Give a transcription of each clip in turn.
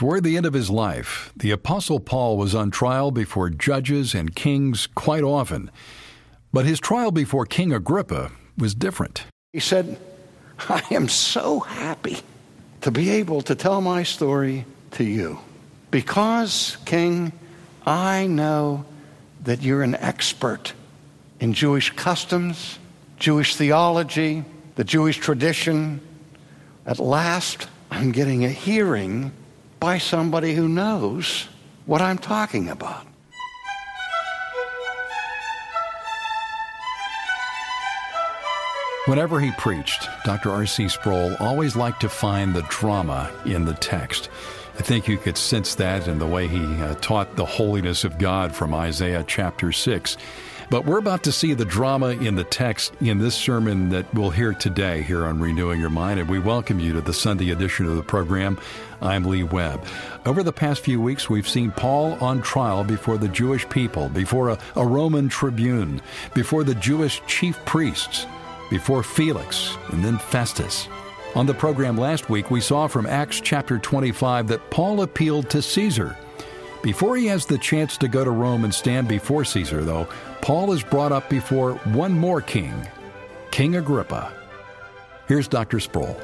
Toward the end of his life, the Apostle Paul was on trial before judges and kings quite often. But his trial before King Agrippa was different. He said, I am so happy to be able to tell my story to you. Because, King, I know that you're an expert in Jewish customs, Jewish theology, the Jewish tradition. At last, I'm getting a hearing by somebody who knows what I'm talking about. Whenever he preached, Dr. R.C. Sproul always liked to find the drama in the text. I think you could sense that in the way he taught the holiness of God from Isaiah chapter 6. But we're about to see the drama in the text in this sermon that we'll hear today here on Renewing Your Mind, and we welcome you to the Sunday edition of the program. I'm Lee Webb. Over the past few weeks, we've seen Paul on trial before the Jewish people, before a Roman tribune, before the Jewish chief priests, before Felix, and then Festus. On the program last week, we saw from Acts chapter 25 that Paul appealed to Caesar. Before he has the chance to go to Rome and stand before Caesar, though, Paul is brought up before one more king, King Agrippa. Here's Dr. Sproul.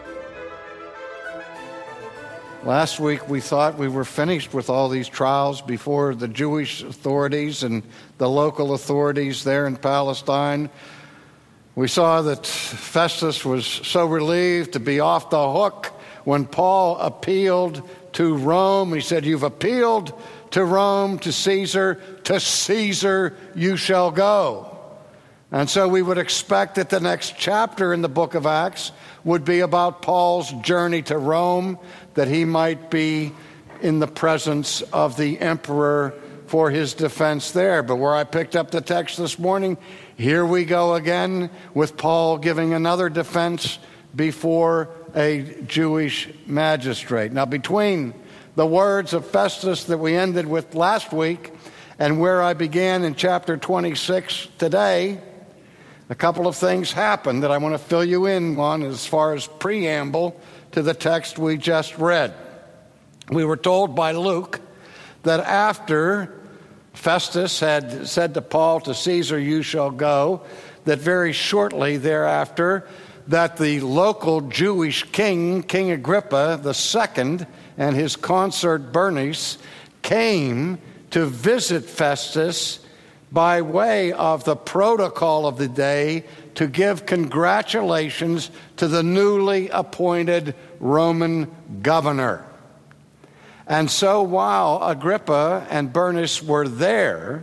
Last week we thought we were finished with all these trials before the Jewish authorities and the local authorities there in Palestine. We saw that Festus was so relieved to be off the hook when Paul appealed to Rome. He said, you've appealed to Rome, to Caesar you shall go. And so we would expect that the next chapter in the book of Acts would be about Paul's journey to Rome, that he might be in the presence of the emperor for his defense there. But where I picked up the text this morning, here we go again with Paul giving another defense before a Jewish magistrate. Now, between the words of Festus that we ended with last week and where I began in chapter 26 today, a couple of things happened that I want to fill you in on as far as preamble to the text we just read. We were told by Luke that after Festus had said to Paul, to Caesar you shall go, that very shortly thereafter that the local Jewish king, King Agrippa II, and his consort Bernice came to visit Festus by way of the protocol of the day to give congratulations to the newly appointed Roman governor. And so while Agrippa and Bernice were there,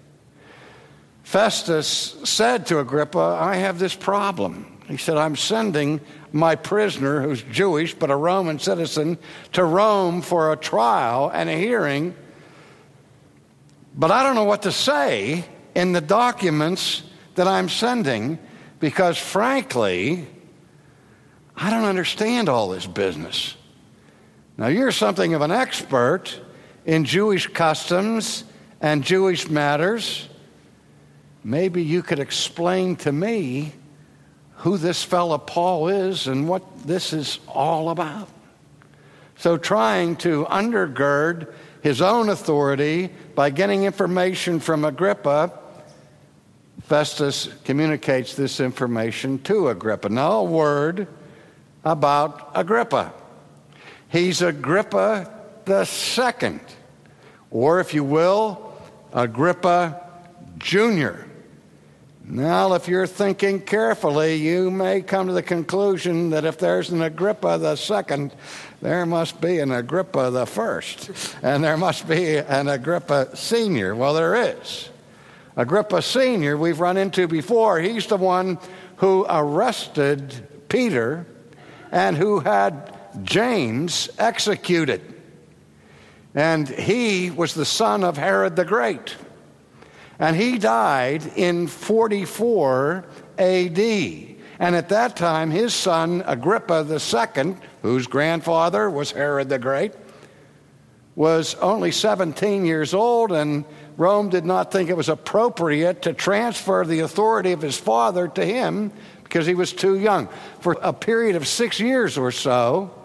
Festus said to Agrippa, I have this problem. He said, I'm sending my prisoner, who's Jewish but a Roman citizen, to Rome for a trial and a hearing. But I don't know what to say in the documents that I'm sending because, frankly, I don't understand all this business. Now, you're something of an expert in Jewish customs and Jewish matters. Maybe you could explain to me who this fellow Paul is and what this is all about. So trying to undergird his own authority by getting information from Agrippa, Festus communicates this information to Agrippa. Now a word about Agrippa. He's Agrippa II, or if you will, Agrippa Jr. Now, if you're thinking carefully, you may come to the conclusion that if there's an Agrippa II, there must be an Agrippa I, and there must be an Agrippa Sr. Well, there is. Agrippa Sr. we've run into before. He's the one who arrested Peter and who had James executed. And he was the son of Herod the Great. And he died in 44 A.D. And at that time, his son, Agrippa II, whose grandfather was Herod the Great, was only 17 years old, and Rome did not think it was appropriate to transfer the authority of his father to him because he was too young. For a period of 6 years or so,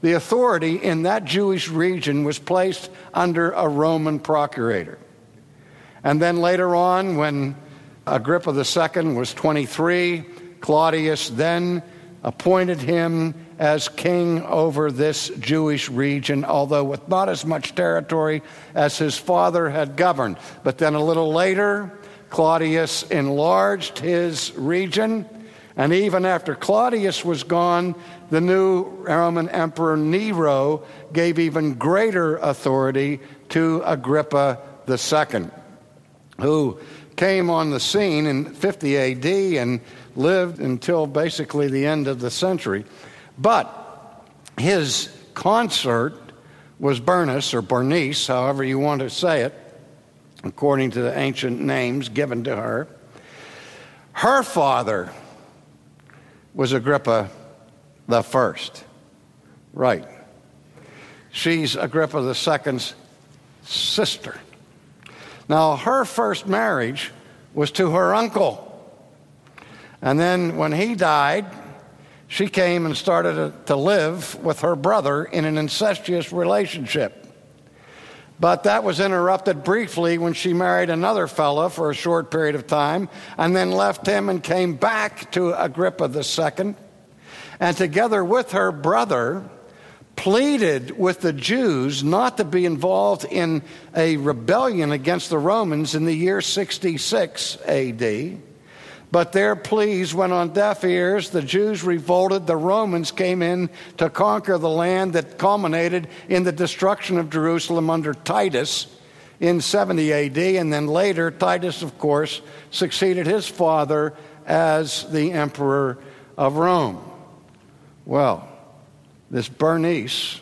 the authority in that Jewish region was placed under a Roman procurator. And then later on, when Agrippa II was 23, Claudius then appointed him as king over this Jewish region, although with not as much territory as his father had governed. But then a little later, Claudius enlarged his region, and even after Claudius was gone, the new Roman Emperor Nero gave even greater authority to Agrippa II, who came on the scene in 50 AD and lived until basically the end of the century. But his consort was Bernice, or Bernice, however you want to say it, according to the ancient names given to her. Her father was Agrippa the First. Right. She's Agrippa II's sister. Now, her first marriage was to her uncle. And then when he died, she came and started to live with her brother in an incestuous relationship. But that was interrupted briefly when she married another fellow for a short period of time, and then left him and came back to Agrippa II, and together with her brother pleaded with the Jews not to be involved in a rebellion against the Romans in the year 66 AD. But their pleas went on deaf ears. The Jews revolted. The Romans came in to conquer the land that culminated in the destruction of Jerusalem under Titus in 70 AD. And then later, Titus, of course, succeeded his father as the emperor of Rome. Well, this Bernice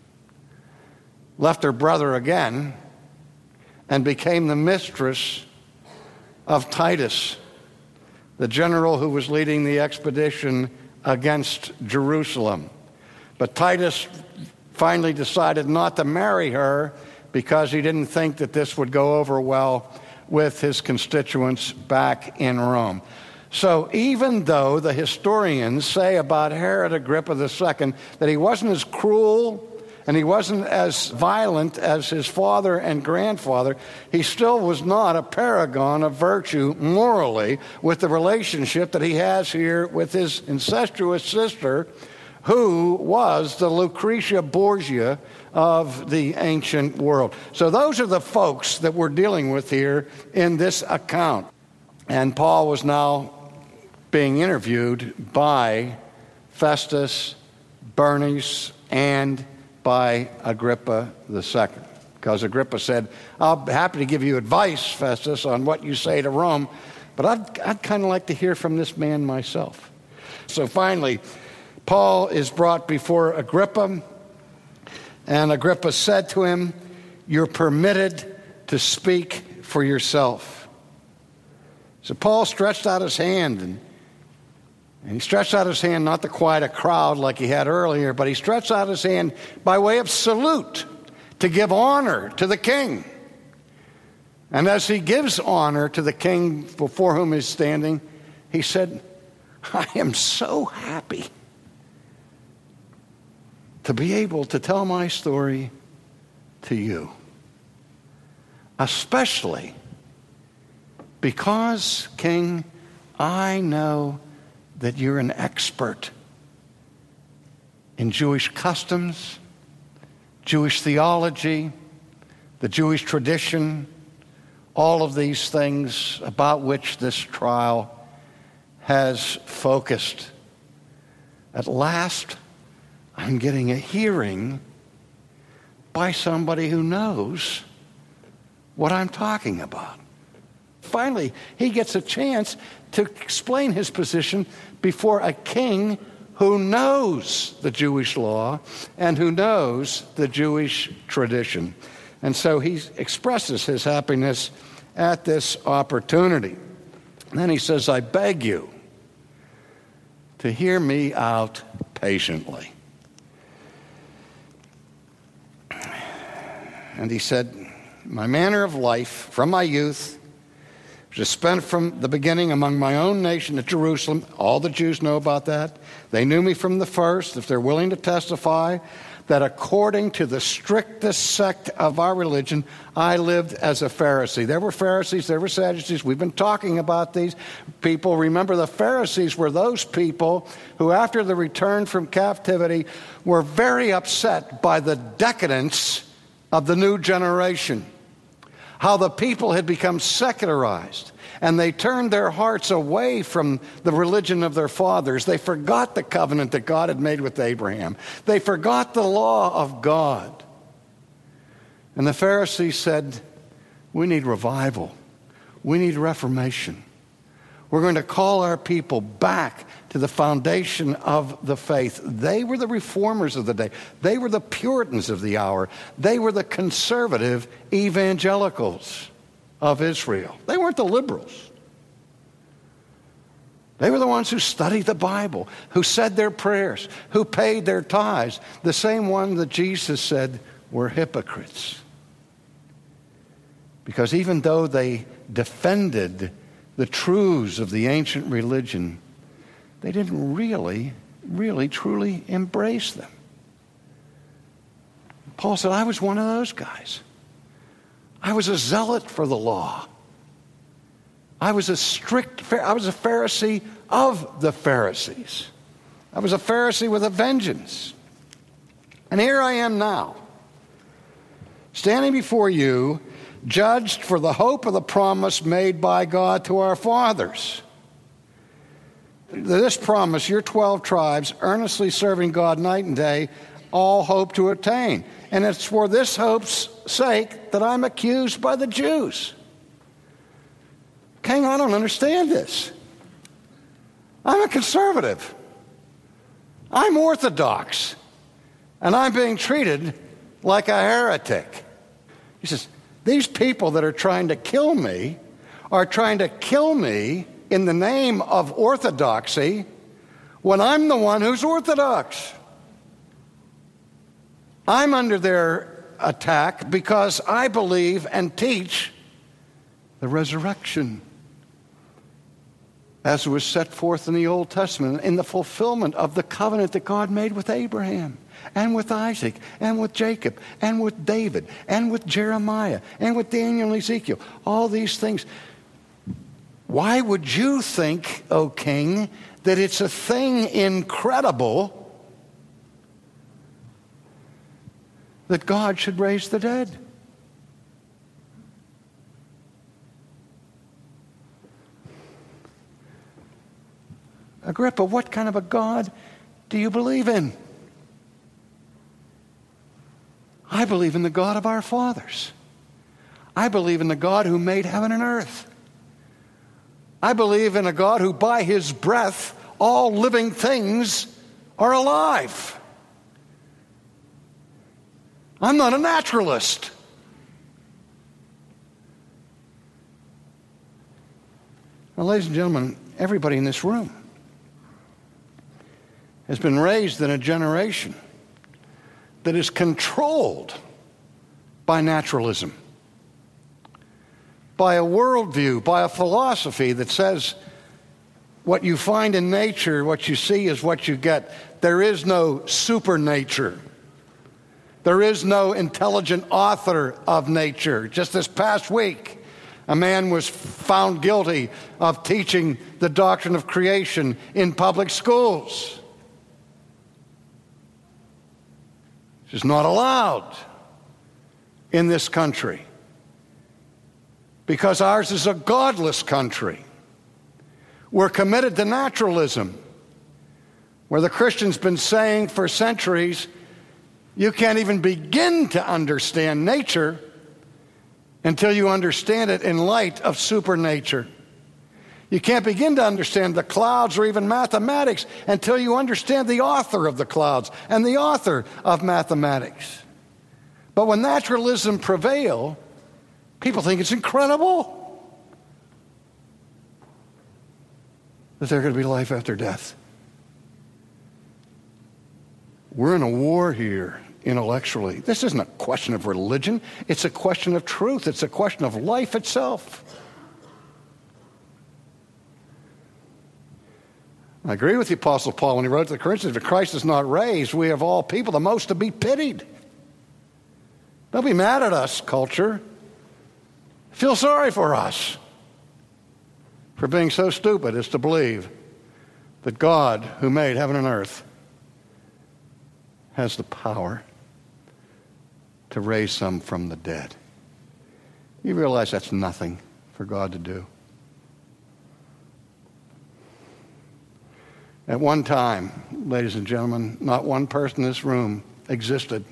left her brother again and became the mistress of Titus, the general who was leading the expedition against Jerusalem. But Titus finally decided not to marry her because he didn't think that this would go over well with his constituents back in Rome. So even though the historians say about Herod Agrippa II that he wasn't as cruel and he wasn't as violent as his father and grandfather, he still was not a paragon of virtue morally with the relationship that he has here with his incestuous sister, who was the Lucretia Borgia of the ancient world. So those are the folks that we're dealing with here in this account. And Paul was now being interviewed by Festus, Bernice, and by Agrippa II. Because Agrippa said, I'll be happy to give you advice, Festus, on what you say to Rome, but I'd kind of like to hear from this man myself. So finally, Paul is brought before Agrippa, and Agrippa said to him, you're permitted to speak for yourself. So Paul stretched out his hand, and he stretched out his hand not to quiet a crowd like he had earlier, but he stretched out his hand by way of salute to give honor to the king. And as he gives honor to the king before whom he's standing, he said, I am so happy to be able to tell my story to you, especially because, King, I know that you're an expert in Jewish customs, Jewish theology, the Jewish tradition, all of these things about which this trial has focused. At last, I'm getting a hearing by somebody who knows what I'm talking about. Finally, he gets a chance to explain his position before a king who knows the Jewish law and who knows the Jewish tradition. And so he expresses his happiness at this opportunity. And then he says, I beg you to hear me out patiently. And he said, my manner of life from my youth, which is spent from the beginning among my own nation at Jerusalem. All the Jews know about that. They knew me from the first. If they're willing to testify, that according to the strictest sect of our religion, I lived as a Pharisee. There were Pharisees, there were Sadducees. We've been talking about these people. Remember, the Pharisees were those people who, after the return from captivity, were very upset by the decadence of the new generation. How the people had become secularized, and they turned their hearts away from the religion of their fathers. They forgot the covenant that God had made with Abraham. They forgot the law of God. And the Pharisees said, we need revival. We need reformation. We're going to call our people back to the foundation of the faith. They were the reformers of the day. They were the Puritans of the hour. They were the conservative evangelicals of Israel. They weren't the liberals. They were the ones who studied the Bible, who said their prayers, who paid their tithes, the same one that Jesus said were hypocrites. Because even though they defended the truths of the ancient religion, they didn't really, truly embrace them. Paul said, I was one of those guys. I was a zealot for the law. I was a Pharisee of the Pharisees. I was a Pharisee with a vengeance. And here I am now, standing before you, judged for the hope of the promise made by God to our fathers. This promise, your 12 tribes, earnestly serving God night and day, all hope to attain. And it's for this hope's sake that I'm accused by the Jews. King, I don't understand this. I'm a conservative. I'm Orthodox. And I'm being treated like a heretic. He says, these people that are trying to kill me are trying to kill me in the name of orthodoxy when I'm the one who's orthodox. I'm under their attack because I believe and teach the resurrection as was set forth in the Old Testament, in the fulfillment of the covenant that God made with Abraham and with Isaac and with Jacob and with David and with Jeremiah and with Daniel and Ezekiel. All these things. Why would you think, O king, that it's a thing incredible that God should raise the dead? Agrippa, what kind of a God do you believe in? I believe in the God of our fathers. I believe in the God who made heaven and earth. I believe in a God who by his breath all living things are alive. I'm not a naturalist. Now, ladies and gentlemen, everybody in this room has been raised in a generation that is controlled by naturalism, by a worldview, by a philosophy that says what you find in nature, what you see is what you get. There is no supernature. There is no intelligent author of nature. Just this past week, a man was found guilty of teaching the doctrine of creation in public schools. It's not allowed in this country because ours is a godless country. We're committed to naturalism, where the Christian's been saying for centuries, you can't even begin to understand nature until you understand it in light of supernature. You can't begin to understand the clouds or even mathematics until you understand the author of the clouds and the author of mathematics. But when naturalism prevails, people think it's incredible that there's going to be life after death. We're in a war here intellectually. This isn't a question of religion. It's a question of truth. It's a question of life itself. I agree with the Apostle Paul when he wrote to the Corinthians, if Christ is not raised, we of all people the most to be pitied. Don't be mad at us, culture. Feel sorry for us for being so stupid as to believe that God, who made heaven and earth, has the power to raise some from the dead. You realize that's nothing for God to do. At one time, ladies and gentlemen, not one person in this room existed.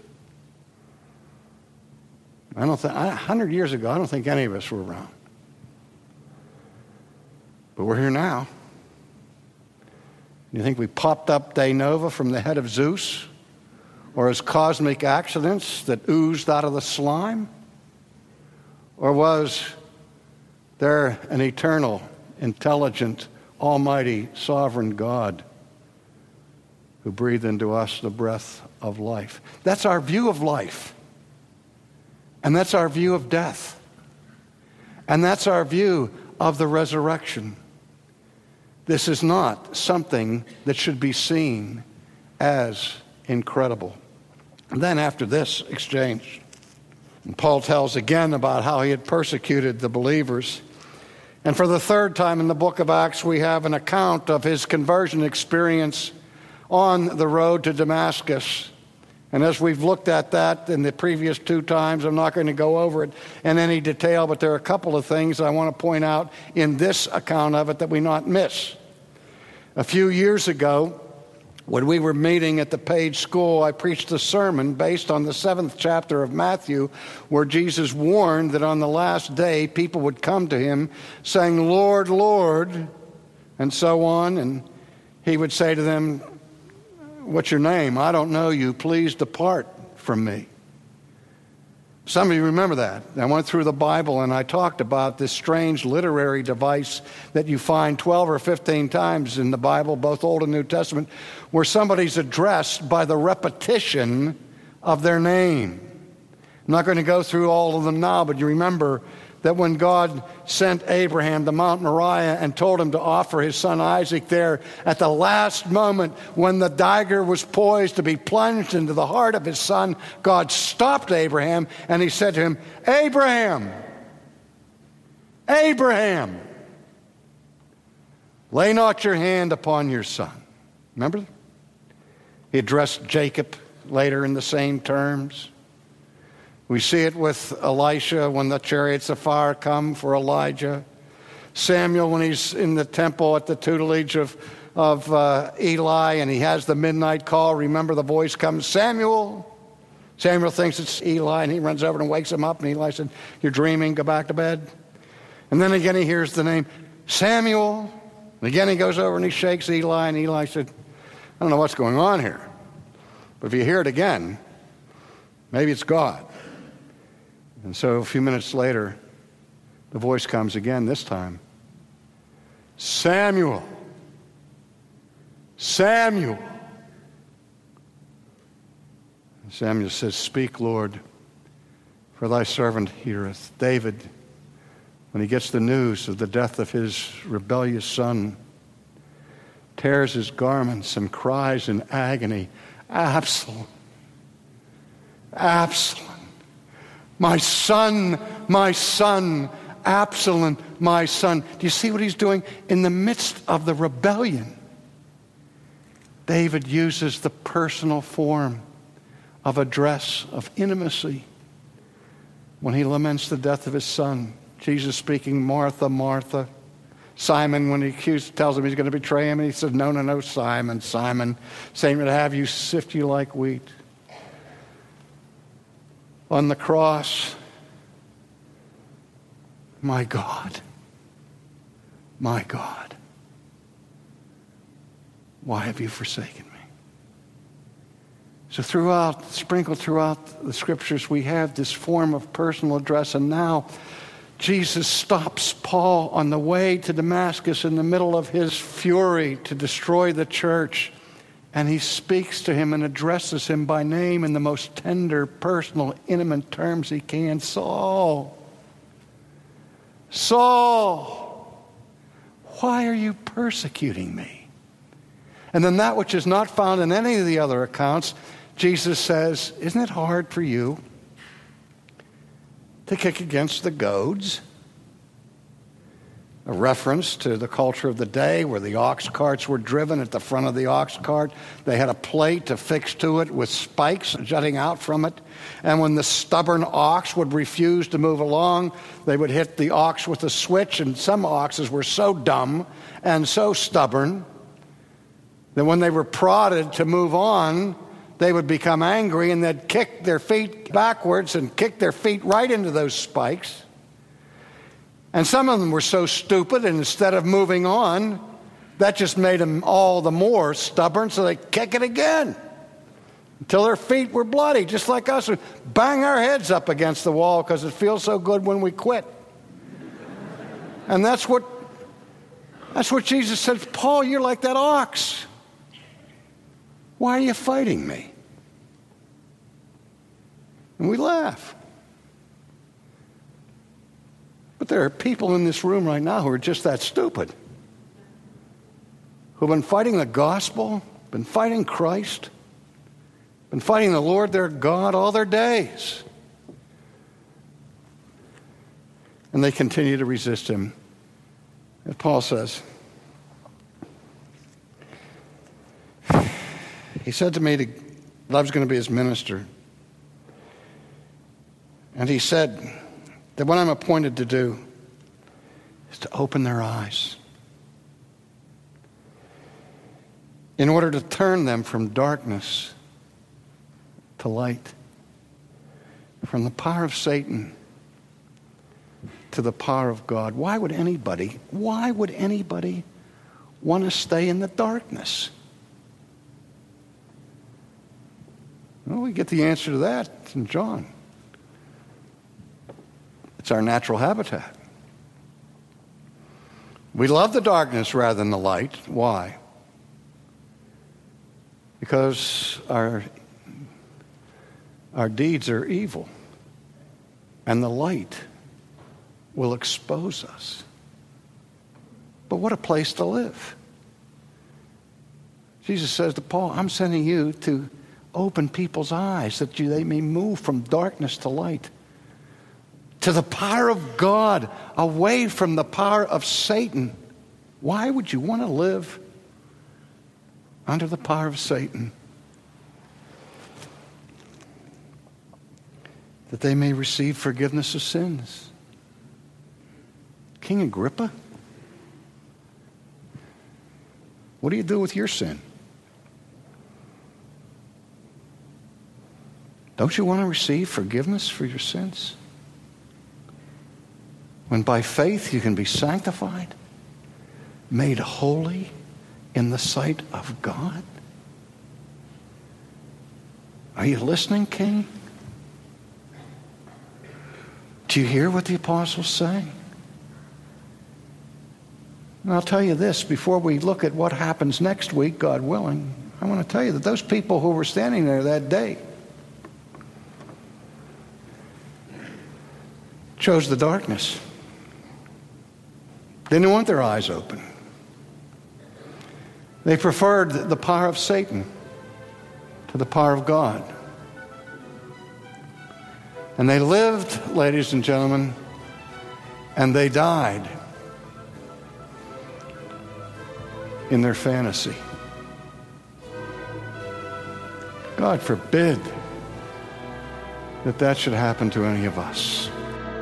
100 years ago, I don't think any of us were around. But we're here now. You think we popped up de novo from the head of Zeus? Or as cosmic accidents that oozed out of the slime? Or was there an eternal, intelligent, almighty, sovereign God who breathed into us the breath of life? That's our view of life. And that's our view of death. And that's our view of the resurrection. This is not something that should be seen as incredible. And then after this exchange, Paul tells again about how he had persecuted the believers. And for the third time in the book of Acts, we have an account of his conversion experience on the road to Damascus. And as we've looked at that in the previous two times, I'm not going to go over it in any detail, but there are a couple of things I want to point out in this account of it that we not miss. A few years ago, when we were meeting at the Page School, I preached a sermon based on the 7th chapter of Matthew, where Jesus warned that on the last day people would come to him saying, "Lord, Lord," and so on. And he would say to them, "What's your name? I don't know you. Please depart from me." Some of you remember that. I went through the Bible and I talked about this strange literary device that you find 12 or 15 times in the Bible, both Old and New Testament, where somebody's addressed by the repetition of their name. I'm not going to go through all of them now, but you remember that when God sent Abraham to Mount Moriah and told him to offer his son Isaac there, at the last moment when the dagger was poised to be plunged into the heart of his son, God stopped Abraham and he said to him, "Abraham, Abraham, lay not your hand upon your son." Remember? He addressed Jacob later in the same terms. We see it with Elisha when the chariots of fire come for Elijah. Samuel when he's in the temple at the tutelage of Eli and he has the midnight call. Remember, the voice comes, "Samuel." Samuel thinks it's Eli and he runs over and wakes him up and Eli said, "You're dreaming, go back to bed." And then again he hears the name, "Samuel." And again he goes over and he shakes Eli and Eli said, "I don't know what's going on here. But if you hear it again, maybe it's God." And so a few minutes later, the voice comes again, this time, "Samuel, Samuel." And Samuel says, "Speak, Lord, for thy servant heareth." David, when he gets the news of the death of his rebellious son, tears his garments and cries in agony, "Absalom, Absalom, my son, Absalom, my son." Do you see what he's doing? In the midst of the rebellion, David uses the personal form of address, of intimacy, when he laments the death of his son. Jesus speaking, "Martha, Martha." Simon, when he tells him he's going to betray him, and he says, no, Simon, Simon, Satan would have you sift you like wheat." On the cross, my God, why have you forsaken me? So sprinkled throughout the scriptures, we have this form of personal address. And now Jesus stops Paul on the way to Damascus in the middle of his fury to destroy the church. And he speaks to him and addresses him by name in the most tender, personal, intimate terms he can. "Saul, Saul, why are you persecuting me?" And then that which is not found in any of the other accounts, Jesus says, isn't it hard for you to kick against the goads? A reference to the culture of the day where the ox carts were driven. At the front of the ox cart, they had a plate affixed to it with spikes jutting out from it. And when the stubborn ox would refuse to move along, they would hit the ox with a switch. And some oxes were so dumb and so stubborn that when they were prodded to move on, they would become angry and they'd kick their feet backwards and kick their feet right into those spikes. And some of them were so stupid, and instead of moving on, that just made them all the more stubborn, so they kick it again until their feet were bloody, just like us. We bang our heads up against the wall because it feels so good when we quit. And that's what Jesus said. Paul, you're like that ox. Why are you fighting me? And we laugh. But there are people in this room right now who are just that stupid, who've been fighting the gospel, been fighting Christ, been fighting the Lord their God all their days. And they continue to resist him. As Paul says, he said to me that I was going to be his minister. And he said that what I'm appointed to do is to open their eyes in order to turn them from darkness to light, from the power of Satan to the power of God. Why would anybody want to stay in the darkness? Well, we get the answer to that in John. It's our natural habitat. We love the darkness rather than the light. Why? Because our deeds are evil, and the light will expose us. But what a place to live. Jesus says to Paul, I'm sending you to open people's eyes that they may move from darkness to light, to the power of God, away from the power of Satan. Why would you want to live under the power of Satan? That they may receive forgiveness of sins. King Agrippa, what do you do with your sin? Don't you want to receive forgiveness for your sins? When by faith you can be sanctified, made holy in the sight of God? Are you listening, King? Do you hear what the apostles say? And I'll tell you this, before we look at what happens next week, God willing, I want to tell you that those people who were standing there that day chose the darkness. They didn't want their eyes open. They preferred the power of Satan to the power of God. And they lived, ladies and gentlemen, and they died in their fantasy. God forbid that should happen to any of us.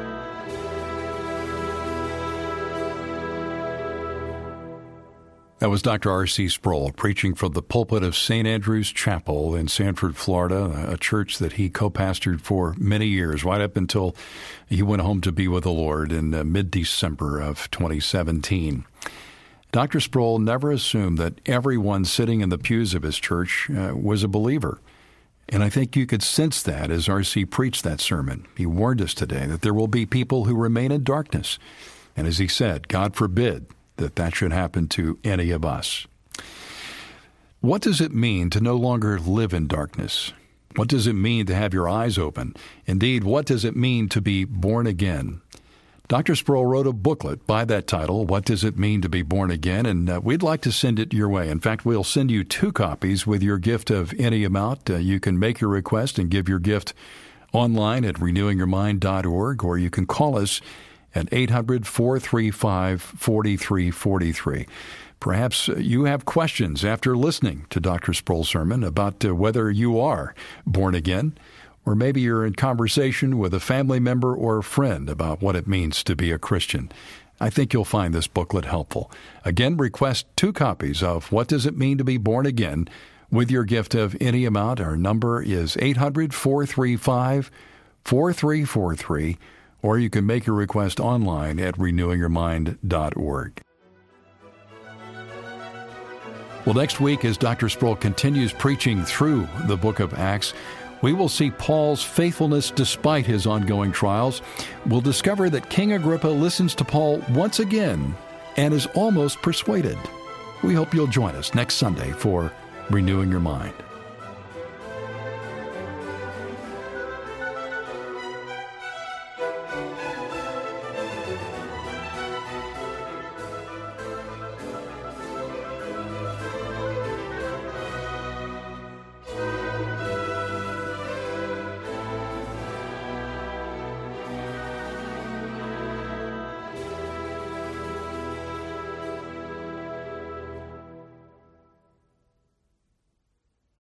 That was Dr. R.C. Sproul preaching from the pulpit of St. Andrew's Chapel in Sanford, Florida, a church that he co-pastored for many years, right up until he went home to be with the Lord in mid-December of 2017. Dr. Sproul never assumed that everyone sitting in the pews of his church was a believer. And I think you could sense that as R.C. preached that sermon. He warned us today that there will be people who remain in darkness. And as he said, God forbid that should happen to any of us. What does it mean to no longer live in darkness? What does it mean to have your eyes open? Indeed, what does it mean to be born again? Dr. Sproul wrote a booklet by that title, What Does It Mean to Be Born Again? And we'd like to send it your way. In fact, we'll send you 2 copies with your gift of any amount. You can make your request and give your gift online at renewingyourmind.org, or you can call us at 800-435-4343. Perhaps you have questions after listening to Dr. Sproul's sermon about whether you are born again, or maybe you're in conversation with a family member or a friend about what it means to be a Christian. I think you'll find this booklet helpful. Again, request 2 copies of What Does It Mean to Be Born Again with your gift of any amount. Our number is 800-435-4343, or you can make your request online at renewingyourmind.org. Well, next week, as Dr. Sproul continues preaching through the book of Acts, we will see Paul's faithfulness despite his ongoing trials. We'll discover that King Agrippa listens to Paul once again and is almost persuaded. We hope you'll join us next Sunday for Renewing Your Mind.